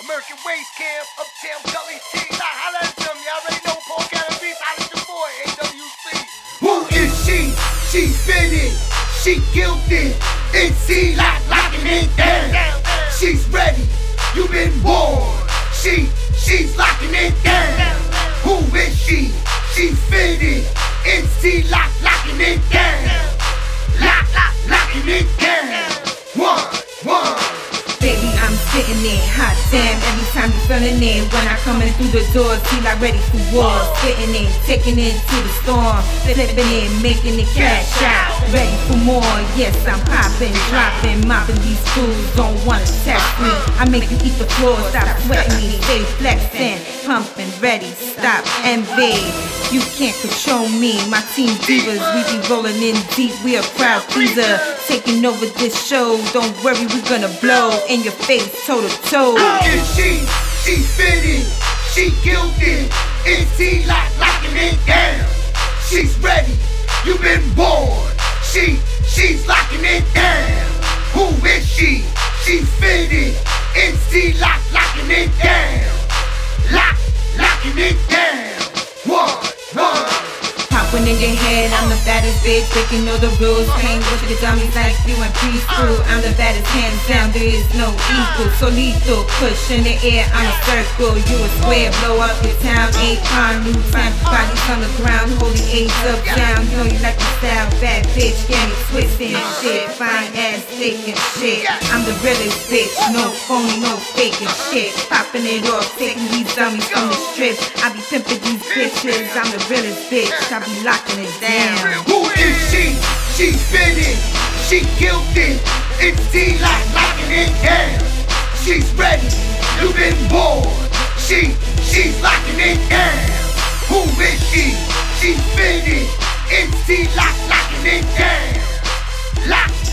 American Waste Camp, Uptown Gully T. Holla at them, y'all already know Paul Cannabis. Holla at the boy, AWC. Who is she? She's fitted, she guilty. NC locking it down. She's ready, you been born. She's locking it down. Who is she? She's fitted, NC locking it down. Locking it down. One. Baby, I'm sitting there, hot damn. Every time you feeling it, when I come in through the door, feel like ready for war. Spitting it, taking it to the storm, flipping it, making it cash out. Ready for more, yes, I'm popping, dropping, mopping these fools. Don't wanna test me. I make you eat the floor, stop sweating me, stay flexing, pumping, ready, stop, envy. You can't control me, my team divas, we be rolling in deep, we a crowd pleaser. Taking over this show, don't worry, we gonna blow in your face, toe to toe. Who is she? She's fitted, she guilty. NC locking it down. She's ready, you been born. She's locking it down. Who is she? She's fitted, NC locking it down. Locking it down. One. Popping in your head, I'm the baddest bitch, breaking all the rules. Playing with the dummies like you and preschool. I'm the baddest, hands down, there is no equal. So lethal, push in the air, I'm a circle. You a square, blow up your town. 8 new time, bodies on the ground, holding A's up down. You know you like the style, bad bitch, get me twisting shit. Fine ass, thick and shit. I'm the realest bitch, no phony, no faking shit. Popping it off, taking these dummies from the strip. I be pimping these bitches, I'm the realest bitch. I be locking it down. Who is she? She's fitted, she guilty. NC locking it down. She's ready, you been born. She's locking it down. Who is she? She's fitted, NC locking it down.